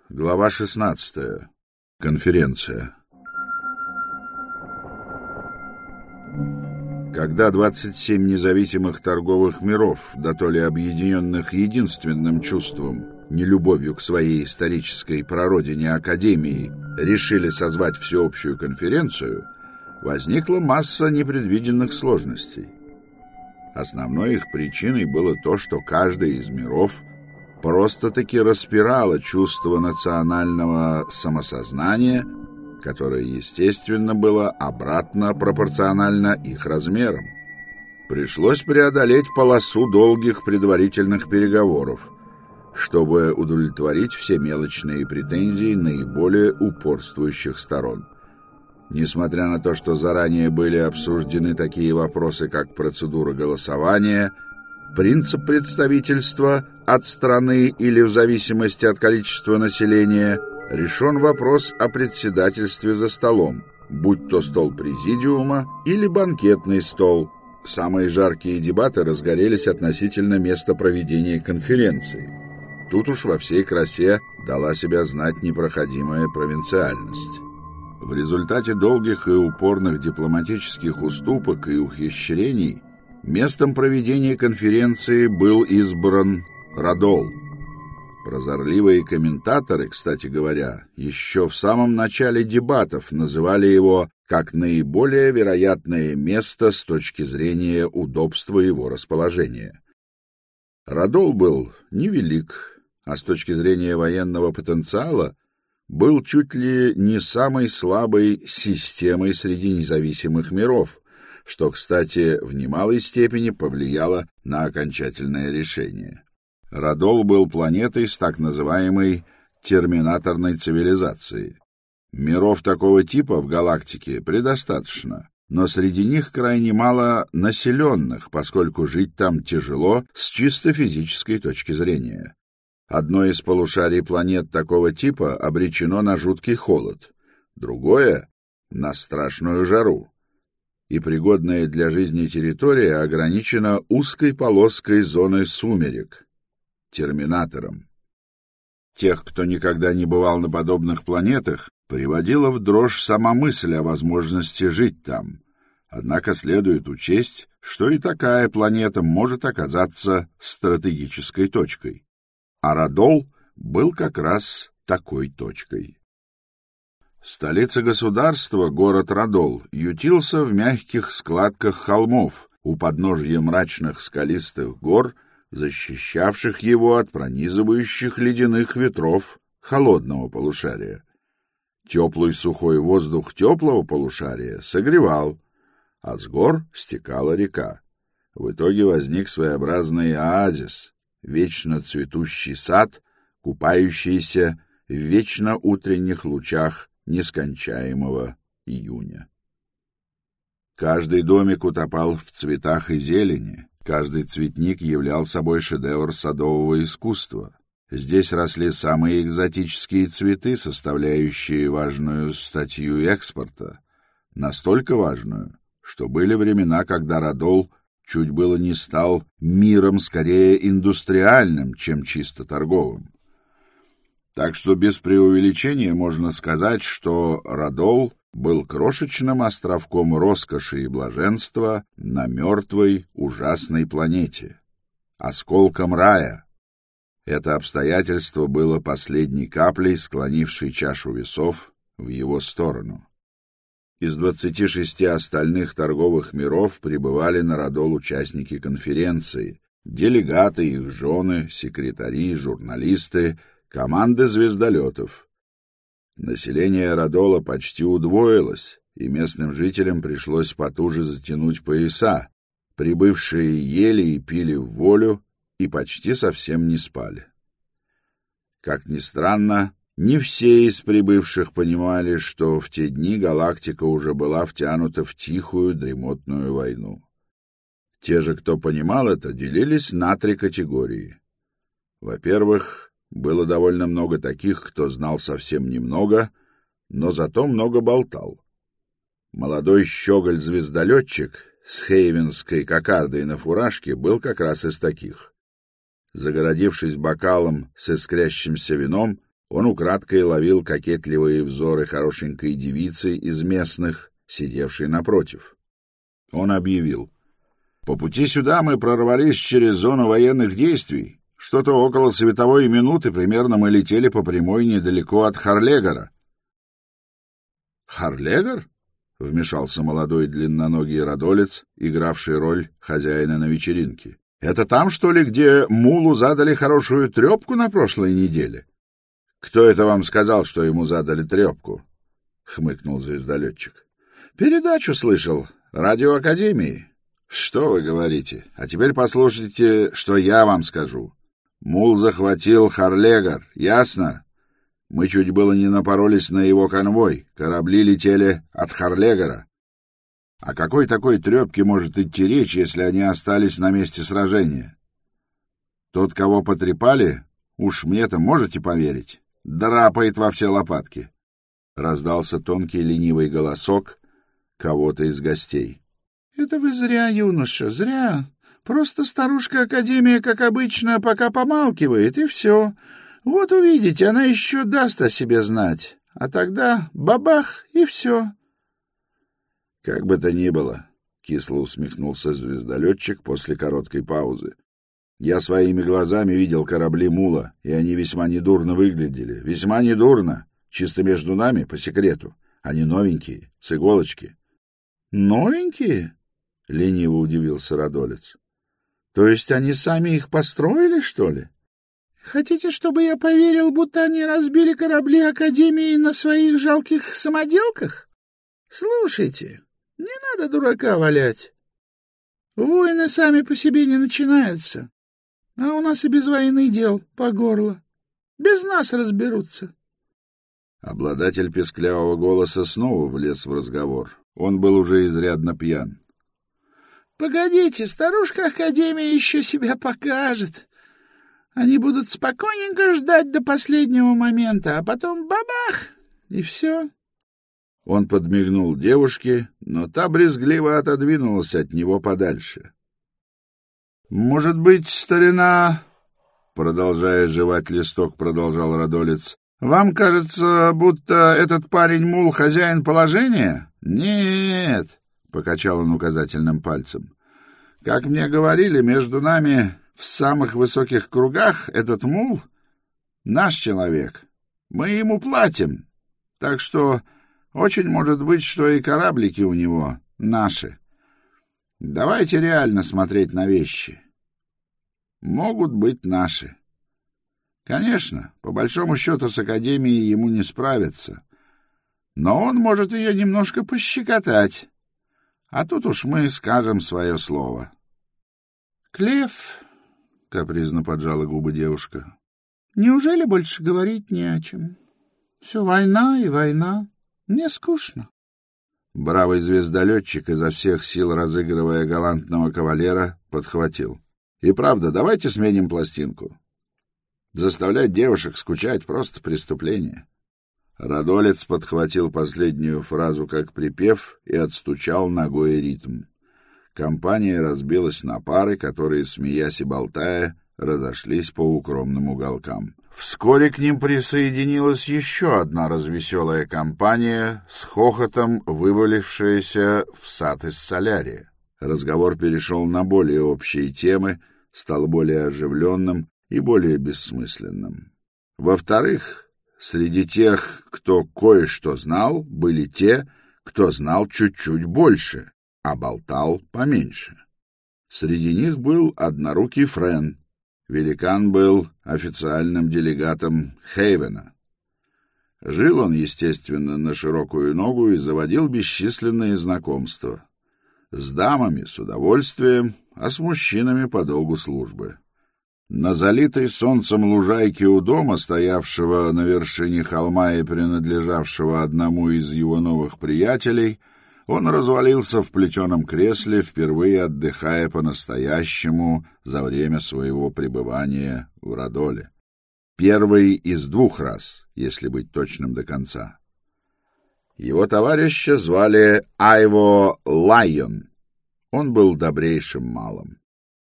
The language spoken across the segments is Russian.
Глава 16. Конференция. Когда 27 независимых торговых миров, дотоле объединенных единственным чувством, нелюбовью к своей исторической прародине Академии, решили созвать всеобщую конференцию, возникла масса непредвиденных сложностей. Основной их причиной было то, что каждый из миров просто-таки распирало чувство национального самосознания, которое, естественно, было обратно пропорционально их размерам. Пришлось преодолеть полосу долгих предварительных переговоров, чтобы удовлетворить все мелочные претензии наиболее упорствующих сторон. Несмотря на то, что заранее были обсуждены такие вопросы, как процедура голосования, принцип представительства от страны или в зависимости от количества населения, решен вопрос о председательстве за столом, будь то стол президиума или банкетный стол. Самые жаркие дебаты разгорелись относительно места проведения конференции. Тут уж во всей красе дала себя знать непроходимая провинциальность. В результате долгих и упорных дипломатических уступок и ухищрений местом проведения конференции был избран Радол. Прозорливые комментаторы, кстати говоря, еще в самом начале дебатов называли его как наиболее вероятное место с точки зрения удобства его расположения. Радол был невелик, а с точки зрения военного потенциала был чуть ли не самой слабой системой среди независимых миров, что, кстати, в немалой степени повлияло на окончательное решение. Радол был планетой с так называемой терминаторной цивилизацией. Миров такого типа в галактике предостаточно, но среди них крайне мало населенных, поскольку жить там тяжело с чисто физической точки зрения. Одно из полушарий планет такого типа обречено на жуткий холод, другое — на страшную жару, и пригодная для жизни территория ограничена узкой полоской зоны сумерек — терминатором. Тех, кто никогда не бывал на подобных планетах, приводила в дрожь сама мысль о возможности жить там. Однако следует учесть, что и такая планета может оказаться стратегической точкой. А Радол был как раз такой точкой. Столица государства, город Радол, ютился в мягких складках холмов у подножья мрачных скалистых гор, защищавших его от пронизывающих ледяных ветров холодного полушария. Теплый сухой воздух теплого полушария согревал, а с гор стекала река. В итоге возник своеобразный оазис, вечно цветущий сад, купающийся в вечно утренних лучах нескончаемого июня. Каждый домик утопал в цветах и зелени, каждый цветник являл собой шедевр садового искусства. Здесь росли самые экзотические цветы, составляющие важную статью экспорта, настолько важную, что были времена, когда Радол чуть было не стал миром скорее индустриальным, чем чисто торговым. Так что без преувеличения можно сказать, что Радол был крошечным островком роскоши и блаженства на мертвой, ужасной планете, осколком рая. Это обстоятельство было последней каплей, склонившей чашу весов в его сторону. Из 26 остальных торговых миров прибывали на Радол участники конференции, делегаты, их жены, секретари, журналисты, команды звездолетов. Население Радола почти удвоилось, и местным жителям пришлось потуже затянуть пояса. Прибывшие ели и пили в волю и почти совсем не спали. Как ни странно, не все из прибывших понимали, что в те дни галактика уже была втянута в тихую дремотную войну. Те же, кто понимал это, делились на 3 категории. Во-первых, было довольно много таких, кто знал совсем немного, но зато много болтал. Молодой щеголь-звездолетчик с хейвенской кокардой на фуражке был как раз из таких. Загородившись бокалом с искрящимся вином, Он украдкой ловил кокетливые взоры хорошенькой девицы из местных, сидевшей напротив. Он объявил: «По пути сюда мы прорвались через зону военных действий. Что-то около световой минуты примерно мы летели по прямой недалеко от Харлегора». «Харлегор?» — вмешался молодой длинноногий радолец, игравший роль хозяина на вечеринке. «Это там, что ли, где мулу задали хорошую трепку на прошлой неделе?» «Кто это вам сказал, что ему задали трепку?» — хмыкнул звездолетчик. «Передачу слышал. Радио Академии». «Что вы говорите? А теперь послушайте, что я вам скажу. Мул захватил Харлегор, ясно? Мы чуть было не напоролись на его конвой. Корабли летели от Харлегора. О какой такой трепке может идти речь, если они остались на месте сражения? Тот, кого потрепали, уж мне-то можете поверить, драпает во все лопатки». Раздался тонкий ленивый голосок кого-то из гостей. «Это вы зря, юноша, зря. Просто старушка Академия, как обычно, пока помалкивает, и все. Вот увидите, она еще даст о себе знать. А тогда бабах, и все». «Как бы то ни было», — кисло усмехнулся звездолетчик после короткой паузы. «Я своими глазами видел корабли Мула, и они весьма недурно выглядели. Весьма недурно. Чисто между нами, по секрету. Они новенькие, с иголочки». «Новенькие?» — лениво удивился радолец. «То есть они сами их построили, что ли? Хотите, чтобы я поверил, будто они разбили корабли Академии на своих жалких самоделках? Слушайте, не надо дурака валять. Войны сами по себе не начинаются, а у нас и без войны дел по горло. Без нас разберутся». Обладатель песклявого голоса снова влез в разговор. Он был уже изрядно пьян. «Погодите, старушка Академия еще себя покажет. Они будут спокойненько ждать до последнего момента, а потом бабах, и все». Он подмигнул девушке, но та брезгливо отодвинулась от него подальше. «Может быть, старина...» Продолжая жевать листок, продолжал радолец. «Вам кажется, будто этот парень Мул хозяин положения?» «Нет», — покачал он указательным пальцем. «Как мне говорили, между нами в самых высоких кругах этот Мул — наш человек. Мы ему платим, так что очень может быть, что и кораблики у него наши. Давайте реально смотреть на вещи. Могут быть наши. Конечно, по большому счету с Академией ему не справиться, но он может ее немножко пощекотать, а тут уж мы скажем свое слово». «Клев», — капризно поджала губы девушка, — «неужели больше говорить не о чем? Все война и война. Мне скучно». Бравый звездолетчик, изо всех сил разыгрывая галантного кавалера, подхватил. «И правда, давайте сменим пластинку. Заставлять девушек скучать — просто преступление». Радолец подхватил последнюю фразу как припев и отстучал ногой ритм. Компания разбилась на пары, которые, смеясь и болтая, разошлись по укромным уголкам. Вскоре к ним присоединилась еще одна развеселая компания, с хохотом вывалившаяся в сад из солярия. Разговор перешел на более общие темы, стал более оживленным и более бессмысленным. Во-вторых, среди тех, кто кое-что знал, были те, кто знал чуть-чуть больше, а болтал поменьше. Среди них был однорукий Френ. Великан был официальным делегатом Хейвена. Жил он, естественно, на широкую ногу и заводил бесчисленные знакомства. С дамами с удовольствием, а с мужчинами по долгу службы. На залитой солнцем лужайке у дома, стоявшего на вершине холма и принадлежавшего одному из его новых приятелей, он развалился в плетеном кресле, впервые отдыхая по-настоящему за время своего пребывания в Радоле. Первый из 2 раз, если быть точным до конца. Его товарища звали Айво Лайон. Он был добрейшим малым.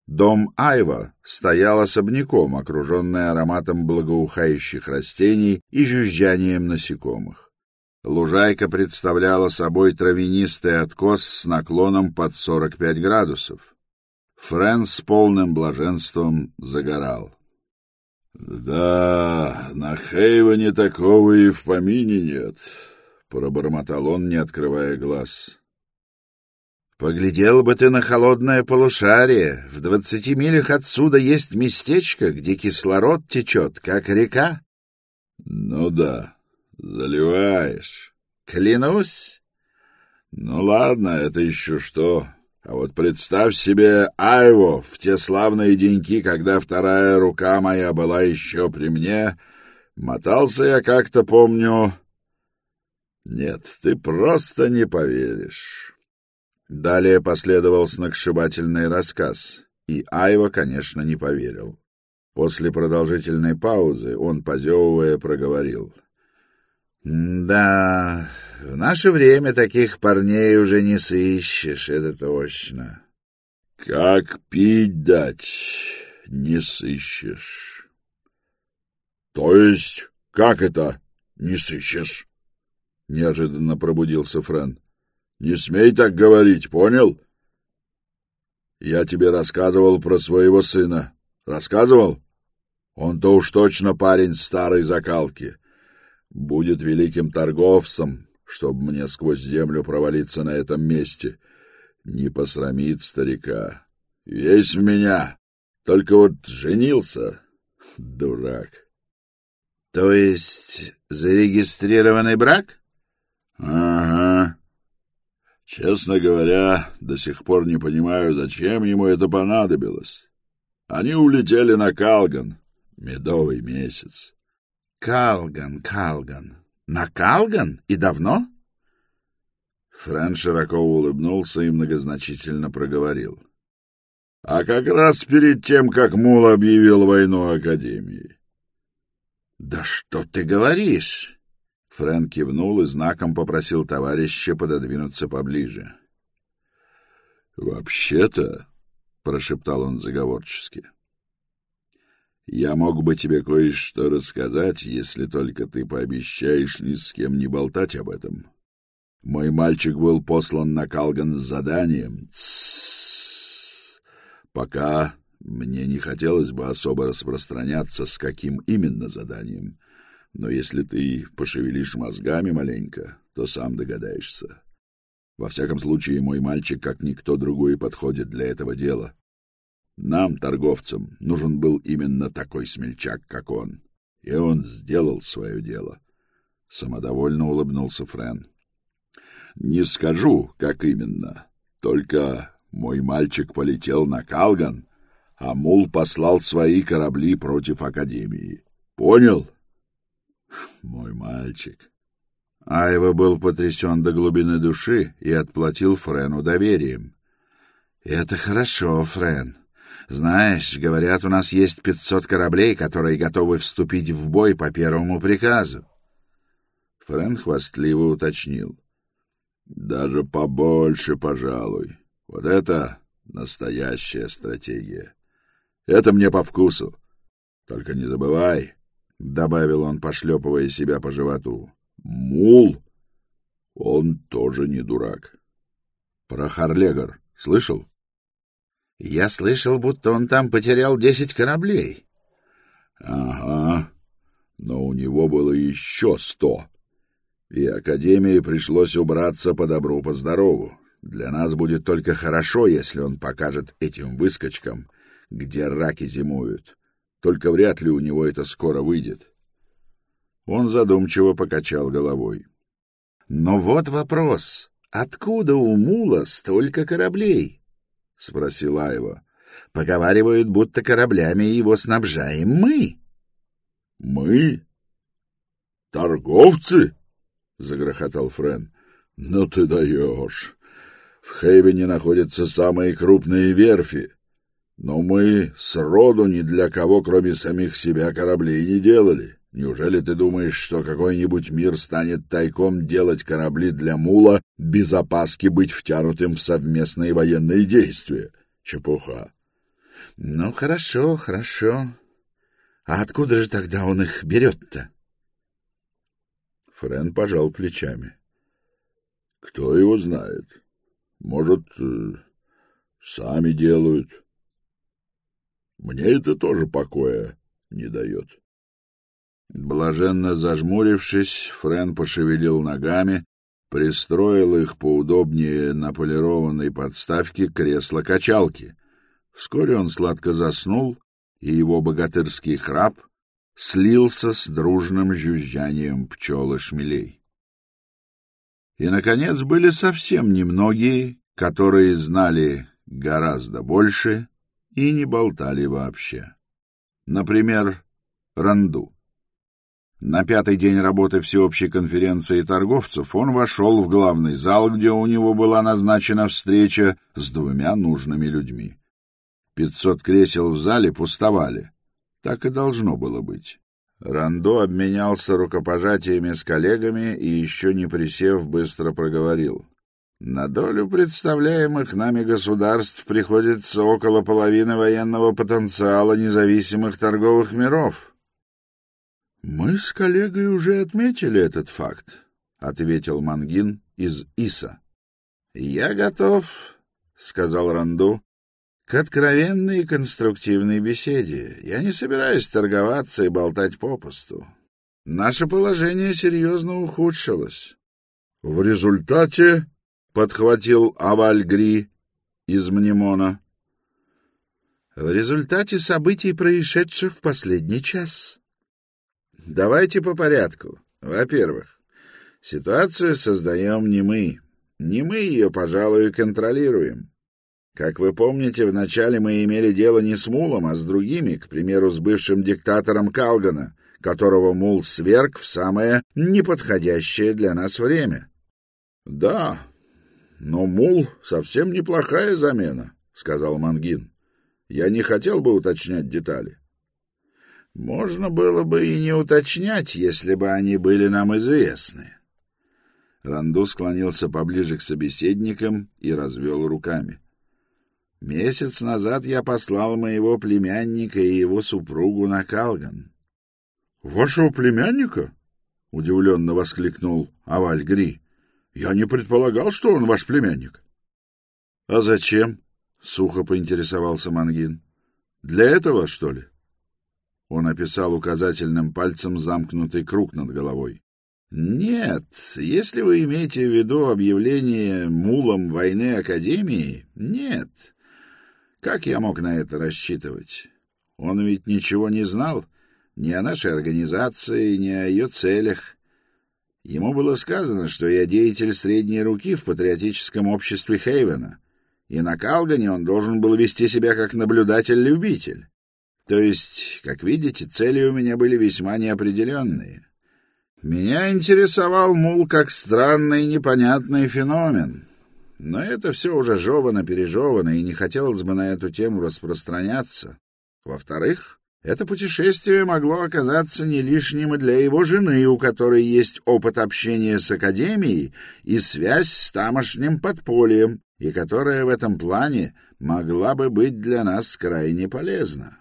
Дом Айва стоял особняком, окруженный ароматом благоухающих растений и жужжанием насекомых. Лужайка представляла собой травянистый откос с наклоном под 45 градусов. Френ с полным блаженством загорал. — Да, на Хейвене такого и в помине нет, — пробормотал он, не открывая глаз. — Поглядел бы ты на холодное полушарие. В 20 милях отсюда есть местечко, где кислород течет, как река. — Ну да, заливаешь. — Клянусь. — Ну ладно, это еще что. А вот представь себе Айво в те славные деньки, когда вторая рука моя была еще при мне. Мотался я как-то, помню. Нет, ты просто не поверишь. Далее последовал сногсшибательный рассказ, и Айво, конечно, не поверил. После продолжительной паузы он, позевывая, проговорил. «Да, в наше время таких парней уже не сыщешь, это точно». «Как пить дать, не сыщешь». «То есть, как это не сыщешь?» — неожиданно пробудился Френ. «Не смей так говорить, понял? Я тебе рассказывал про своего сына. Рассказывал? Он-то уж точно парень старой закалки. Будет великим торговцем, чтобы мне сквозь землю провалиться на этом месте. Не посрамит старика. Весь в меня. Только вот женился. Дурак». «То есть зарегистрированный брак?» «Ага. Честно говоря, до сих пор не понимаю, зачем ему это понадобилось. Они улетели на Калган. Медовый месяц». «Калган. На Калган? И давно?» Френ широко улыбнулся и многозначительно проговорил. «А как раз перед тем, как Мул объявил войну Академии». «Да что ты говоришь?» Френ кивнул и знаком попросил товарища пододвинуться поближе. «Вообще-то», — прошептал он заговорчески, — «я мог бы тебе кое-что рассказать, если только ты пообещаешь ни с кем не болтать об этом. Мой мальчик был послан на Калган с заданием. Пока мне не хотелось бы особо распространяться, с каким именно заданием. Но если ты пошевелишь мозгами маленько, то сам догадаешься. Во всяком случае, мой мальчик, как никто другой, подходит для этого дела. Нам, торговцам, нужен был именно такой смельчак, как он. И он сделал свое дело». Самодовольно улыбнулся Френ. «Не скажу, как именно. Только мой мальчик полетел на Калган, а Мул послал свои корабли против Академии. Понял?» «Мой мальчик». Айва был потрясен до глубины души и отплатил Френу доверием. «Это хорошо, Френ. Знаешь, говорят, у нас есть 500 кораблей, которые готовы вступить в бой по первому приказу». Френ хвастливо уточнил. «Даже побольше, пожалуй. Вот это настоящая стратегия. Это мне по вкусу. Только не забывай», — добавил он, пошлепывая себя по животу, — «Мул, он тоже не дурак. Про Харлегор слышал?» «Я слышал, будто он там потерял 10 кораблей». «Ага, но у него было еще 100. И Академии пришлось убраться по добру, по здорову. Для нас будет только хорошо, если он покажет этим выскочкам, где раки зимуют. Только вряд ли у него это скоро выйдет». Он задумчиво покачал головой. «Но вот вопрос. Откуда у Мула столько кораблей?» — спросил Айва. «Поговаривают, будто кораблями его снабжаем мы». «Мы? Торговцы?» — загрохотал Френ. «Ну ты даешь. В Хейвене находятся самые крупные верфи. Но мы сроду ни для кого, кроме самих себя, кораблей не делали. Неужели ты думаешь, что какой-нибудь мир станет тайком делать корабли для Мула, без опаски быть втянутым в совместные военные действия? Чепуха. Ну, хорошо, хорошо. А откуда же тогда он их берет-то? Френ пожал плечами. Кто его знает? Может, сами делают. Мне это тоже покоя не дает. Блаженно зажмурившись, Френ пошевелил ногами, пристроил их поудобнее на полированной подставке кресла-качалки. Вскоре он сладко заснул, и его богатырский храп слился с дружным жужжанием пчел и шмелей. И, наконец, были совсем немногие, которые знали гораздо больше и не болтали вообще. Например, Ранду. На 5-й день работы Всеобщей конференции торговцев он вошел в главный зал, где у него была назначена встреча с 2 нужными людьми. 500 кресел в зале пустовали. Так и должно было быть. Ранду обменялся рукопожатиями с коллегами и, еще не присев, быстро проговорил. На долю представляемых нами государств приходится около половины военного потенциала независимых торговых миров. «Мы с коллегой уже отметили этот факт», — ответил Мангин из ИСа. «Я готов», — сказал Ранду, — «к откровенной и конструктивной беседе. Я не собираюсь торговаться и болтать попусту. Наше положение серьезно ухудшилось». «В результате», — подхватил Аваль-Гри из Мнемона, — «в результате событий, происшедших в последний час». Давайте по порядку. Во-первых, ситуацию создаем не мы. Не мы ее, пожалуй, контролируем. Как вы помните, вначале мы имели дело не с Мулом, а с другими, к примеру, с бывшим диктатором Калгана, которого Мул сверг в самое неподходящее для нас время. — Да, но Мул совсем неплохая замена, — сказал Мангин. — Я не хотел бы уточнять детали. Можно было бы и не уточнять, если бы они были нам известны. Ранду склонился поближе к собеседникам и развел руками. Месяц назад я послал моего племянника и его супругу на Калган. — Вашего племянника? — удивленно воскликнул Аваль-Гри. — Я не предполагал, что он ваш племянник. — А зачем? — сухо поинтересовался Мангин. — Для этого, что ли? Он описал указательным пальцем замкнутый круг над головой. «Нет, если вы имеете в виду объявление Мулом войны Академии, нет. Как я мог на это рассчитывать? Он ведь ничего не знал ни о нашей организации, ни о ее целях. Ему было сказано, что я деятель средней руки в патриотическом обществе Хейвена, и на Калгане он должен был вести себя как наблюдатель-любитель. То есть, как видите, цели у меня были весьма неопределенные. Меня интересовал Мул как странный непонятный феномен. Но это все уже жевано-пережевано, и не хотелось бы на эту тему распространяться. Во-вторых, это путешествие могло оказаться не лишним и для его жены, у которой есть опыт общения с Академией и связь с тамошним подпольем, и которая в этом плане могла бы быть для нас крайне полезна.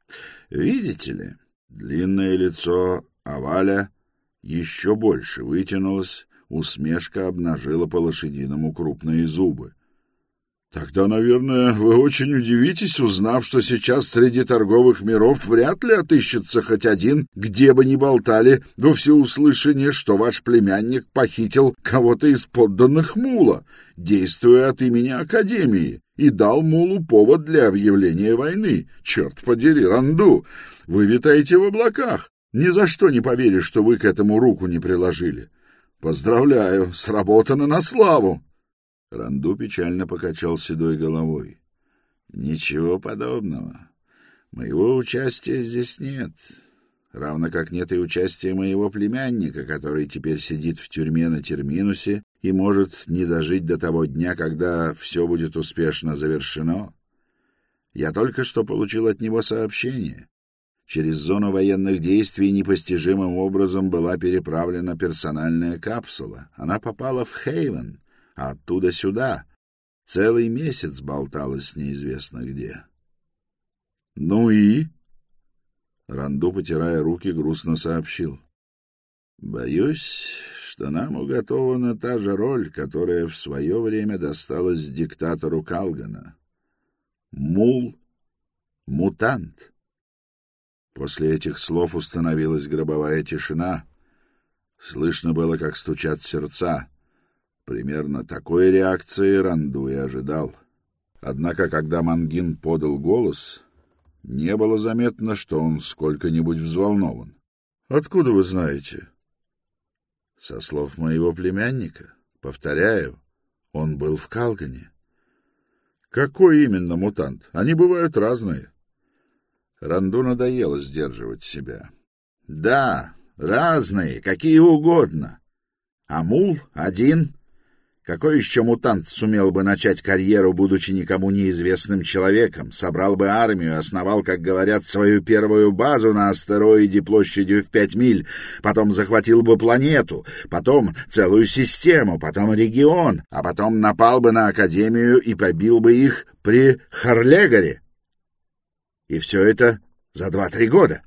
Видите ли, длинное лицо Аваля еще больше вытянулось, усмешка обнажила по-лошадиному крупные зубы. — Тогда, наверное, вы очень удивитесь, узнав, что сейчас среди торговых миров вряд ли отыщется хоть один, где бы ни болтали во всеуслышание, что ваш племянник похитил кого-то из подданных Мула, действуя от имени Академии, и дал Мулу повод для объявления войны. Черт подери, Ранду, вы витаете в облаках. Ни за что не поверишь, что вы к этому руку не приложили. Поздравляю, сработано на славу. Ранду печально покачал седой головой. Ничего подобного. Моего участия здесь нет. Равно как нет и участия моего племянника, который теперь сидит в тюрьме на Терминусе и может не дожить до того дня, когда все будет успешно завершено. Я только что получил от него сообщение. Через зону военных действий непостижимым образом была переправлена персональная капсула. Она попала в Хейвен, а оттуда сюда. Целый месяц болталась неизвестно где. Ну и? Ранду, потирая руки, грустно сообщил. Боюсь, что нам уготована та же роль, которая в свое время досталась диктатору Калгана. Мул, мутант. После этих слов установилась гробовая тишина. Слышно было, как стучат сердца. Примерно такой реакции Ранду и ожидал. Однако, когда Мангин подал голос, не было заметно, что он сколько-нибудь взволнован. — Откуда вы знаете? — Со слов моего племянника. Повторяю, он был в Калгане. — Какой именно мутант? Они бывают разные. Ранду надоело сдерживать себя. — Да, разные, какие угодно. А Мул один. Какой еще мутант сумел бы начать карьеру, будучи никому неизвестным человеком, собрал бы армию, основал, как говорят, свою первую базу на астероиде площадью в 5 миль, потом захватил бы планету, потом целую систему, потом регион, а потом напал бы на Академию и побил бы их при Харлегаре? И все это за 2-3 года.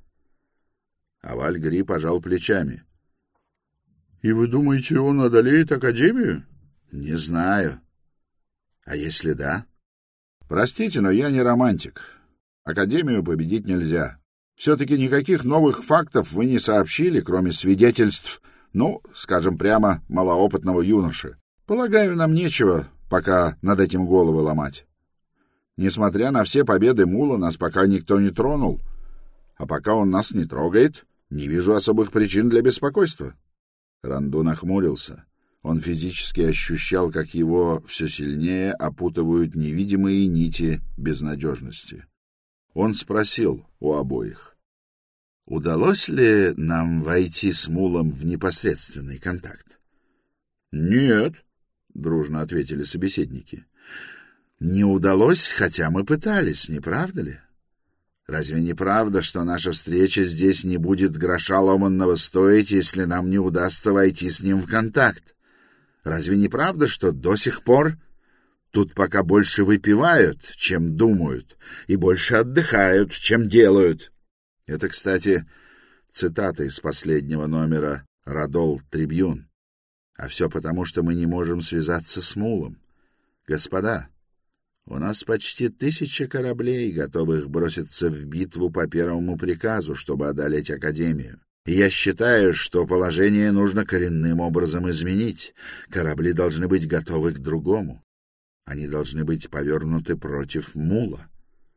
А Вальгри пожал плечами. — И вы думаете, он одолеет Академию? — Не знаю. А если да? — Простите, но я не романтик. Академию победить нельзя. Все-таки никаких новых фактов вы не сообщили, кроме свидетельств, скажем прямо, малоопытного юноши. Полагаю, нам нечего пока над этим головы ломать. Несмотря на все победы Мула, нас пока никто не тронул. А пока он нас не трогает, не вижу особых причин для беспокойства. Ранду нахмурился. Он физически ощущал, как его все сильнее опутывают невидимые нити безнадежности. Он спросил у обоих: «Удалось ли нам войти с Мулом в непосредственный контакт?» «Нет», — дружно ответили собеседники. «Не удалось, хотя мы пытались, не правда ли? Разве не правда, что наша встреча здесь не будет гроша ломанного стоить, если нам не удастся войти с ним в контакт? Разве не правда, что до сих пор тут пока больше выпивают, чем думают, и больше отдыхают, чем делают?» Это, кстати, цитата из последнего номера «Радол Трибьюн». А все потому, что мы не можем связаться с Мулом. Господа, у нас почти 1000 кораблей, готовых броситься в битву по первому приказу, чтобы одолеть Академию. И я считаю, что положение нужно коренным образом изменить. Корабли должны быть готовы к другому. Они должны быть повернуты против Мула.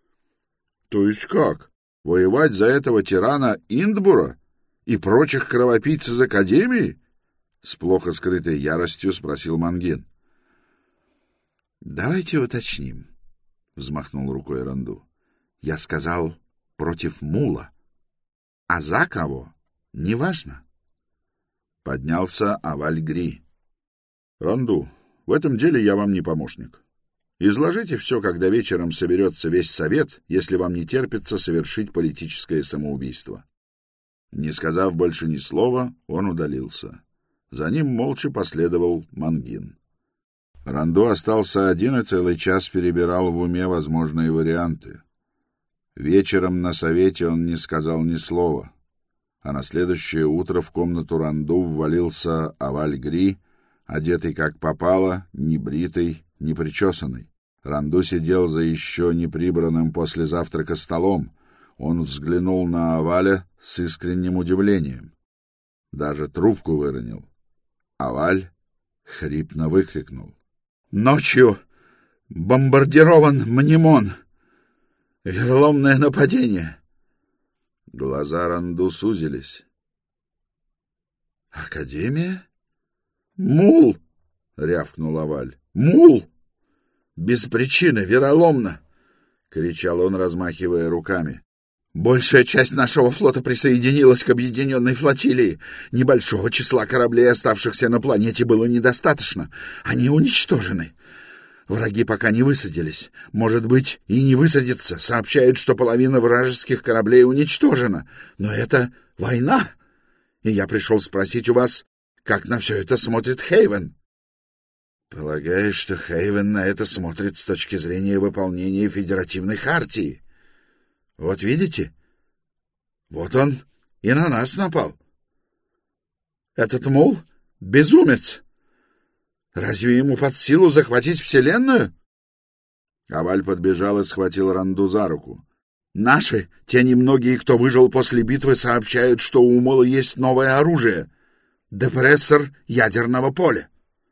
— То есть как? Воевать за этого тирана Индбура и прочих кровопийц из Академии? — с плохо скрытой яростью спросил Мангин. — Давайте уточним, — взмахнул рукой Ранду. — Я сказал против Мула. А за кого? Неважно. Поднялся Авальгри. — Ранду, в этом деле я вам не помощник. Изложите все, когда вечером соберется весь совет, если вам не терпится совершить политическое самоубийство. Не сказав больше ни слова, он удалился. За ним молча последовал Мангин. Ранду остался один и целый час перебирал в уме возможные варианты. Вечером на совете он не сказал ни слова, а на следующее утро в комнату Ранду ввалился Авальгри, одетый как попало, небритый, непричесанный. Ранду сидел за еще не прибранным после завтрака столом. Он взглянул на Аваля с искренним удивлением. Даже трубку выронил. Аваль хрипно выкрикнул: «Ночью бомбардирован Мнемон! Вероломное нападение!» Глаза Ранду сузились. «Академия? Мул!» — рявкнул Аваль. «Мул! Без причины, вероломно!» — кричал он, размахивая руками. «Большая часть нашего флота присоединилась к объединенной флотилии. Небольшого числа кораблей, оставшихся на планете, было недостаточно. Они уничтожены. Враги пока не высадились. Может быть, и не высадятся. Сообщают, что половина вражеских кораблей уничтожена. Но это война. И я пришел спросить у вас, как на все это смотрит Хейвен?» «Полагаю, что Хейвен на это смотрит с точки зрения выполнения федеративной хартии». Вот видите? Вот он и на нас напал. Этот мул — безумец. Разве ему под силу захватить Вселенную? Аваль подбежал и схватил Ранду за руку. Наши, те немногие, кто выжил после битвы, сообщают, что у Мула есть новое оружие — депрессор ядерного поля.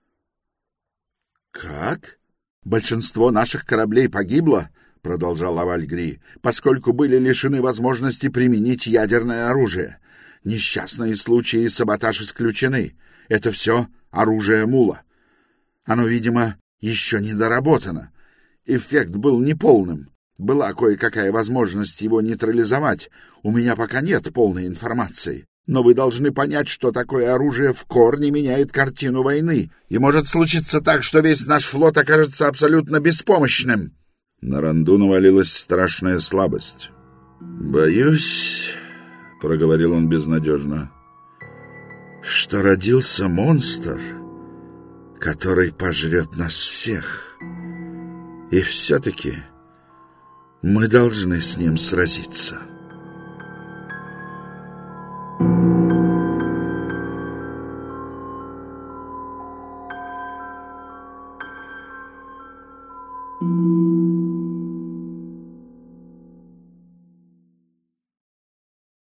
Как? Большинство наших кораблей погибло, — продолжал Аваль Гри, — поскольку были лишены возможности применить ядерное оружие. Несчастные случаи и саботаж исключены. Это все оружие Мула. Оно, видимо, еще не доработано. Эффект был неполным. Была кое-какая возможность его нейтрализовать. У меня пока нет полной информации. Но вы должны понять, что такое оружие в корне меняет картину войны. И может случиться так, что весь наш флот окажется абсолютно беспомощным. На Ранду навалилась страшная слабость. «Боюсь, — проговорил он безнадежно, — что родился монстр, который пожрет нас всех. И все-таки мы должны с ним сразиться».